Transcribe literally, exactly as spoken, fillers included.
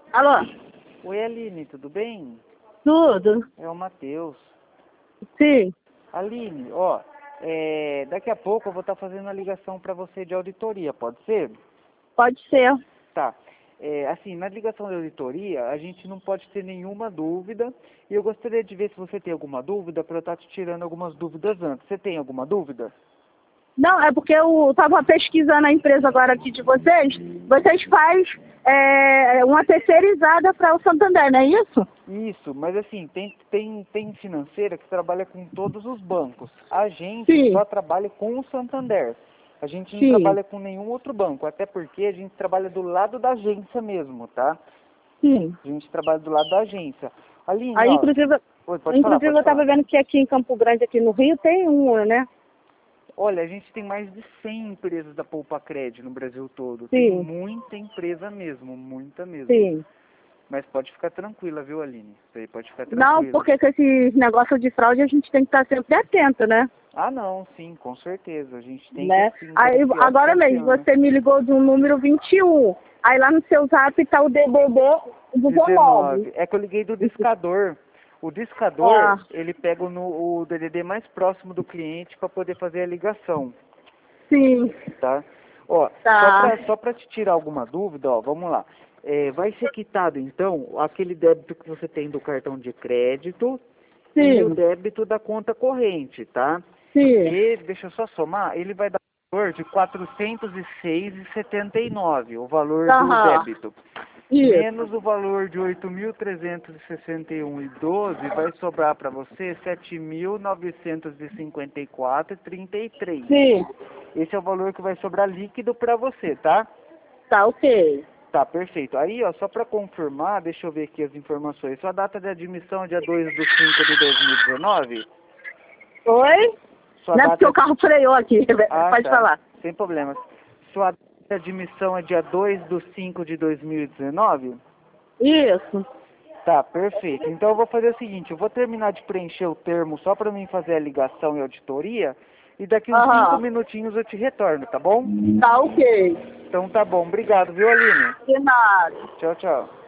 Alô? Oi, Aline, tudo bem? Tudo? É o Matheus. Sim. Aline, ó, é, daqui a pouco eu vou estar fazendo a ligação para você de auditoria, pode ser? Pode ser. Tá. É, assim, na ligação de auditoria, a gente não pode ter nenhuma dúvida, e eu gostaria de ver se você tem alguma dúvida, para eu estar te tirando algumas dúvidas antes. Você tem alguma dúvida? Não, é porque eu estava pesquisando a empresa agora aqui de vocês. Vocês fazem é, uma terceirizada para o Santander, não é isso? Isso, mas assim, tem, tem, tem financeira que trabalha com todos os bancos. A gente Sim. só trabalha com o Santander. A gente não Sim. trabalha com nenhum outro banco, até porque a gente trabalha do lado da agência mesmo, tá? Sim. A gente trabalha do lado da agência. Aline, Aí, ó... inclusive, Oi, pode falar, inclusive pode eu falar. estava vendo que aqui em Campo Grande, aqui no Rio, tem uma, né? Olha, a gente tem mais de cem empresas da Poupa Cred no Brasil todo. Tem Sim. muita empresa mesmo, muita mesmo. Sim. Mas pode ficar tranquila, viu, Aline? Isso aí pode ficar Não, tranquila. porque com esse negócio de fraude a gente tem que estar sempre atento, né? Ah, não, sim, com certeza. A gente tem Né? que sim, Aí, confiar agora mesmo, desconfiando. você me ligou do número vinte e um. Aí lá no seu zap tá o D D D dezenove. É que eu liguei do discador. O discador, Ah, ele pega o, nu- o D D D mais próximo do cliente para poder fazer a ligação, sim, tá? Ó, só tá. para só para te tirar alguma dúvida, ó, vamos lá. É, vai ser quitado, então, aquele débito que você tem do cartão de crédito e o Sim, débito da conta corrente, tá? sim. E, deixa eu só somar, ele vai dar o valor de quatrocentos e seis reais e setenta e nove centavos, o valor do Aham. débito. Isso. Menos o valor de oito mil trezentos e sessenta e um e doze, vai sobrar para você sete mil novecentos e cinquenta e quatro e trinta e três. Sim. Esse é o valor que vai sobrar líquido para você, tá? Tá ok. Tá, perfeito. Aí, ó, só para confirmar, deixa eu ver aqui as informações. Sua data de admissão é dia dois de cinco de dois mil e dezenove? Oi? Sua Não é porque data o carro freou aqui. Ah, Pode tá. falar. Sem problemas. Sua data de admissão é dia dois de cinco de dois mil e dezenove? Isso. Tá, perfeito. Então eu vou fazer o seguinte, eu vou terminar de preencher o termo só para mim fazer a ligação e auditoria, e daqui uns cinco Aham. minutinhos eu te retorno, tá bom? Tá ok. Então tá bom. Obrigado, viu, Aline? De nada. Tchau, tchau.